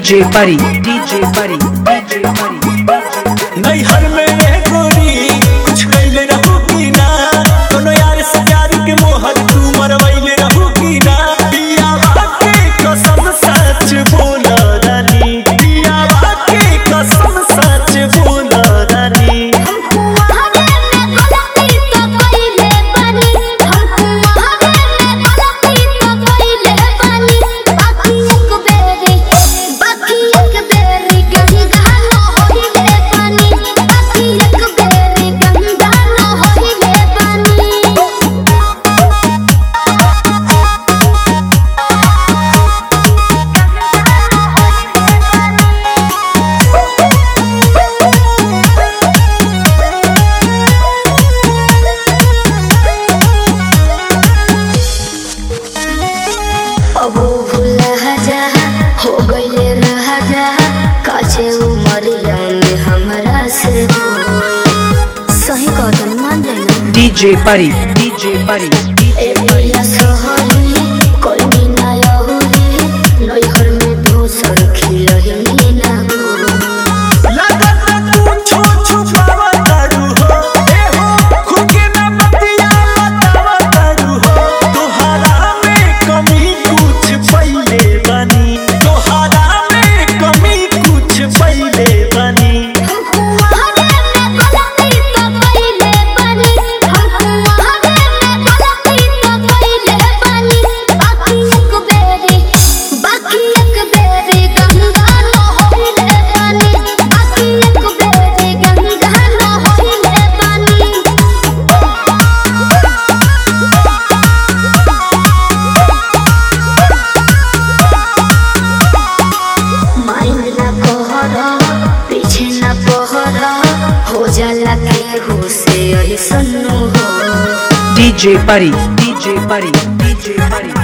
DJ Pari DJ Pari DJ परी नैहर में गोरी कुछ कैले रहू की ना कोनो यार से प्यार के मोहर तू मरवैले रहू की ना पिया बाके कसम सच बोल रानी पिया बाके कसम सच बोल रानी DJ Pari DJ Pari DJ Pari DJ Pari DJ परी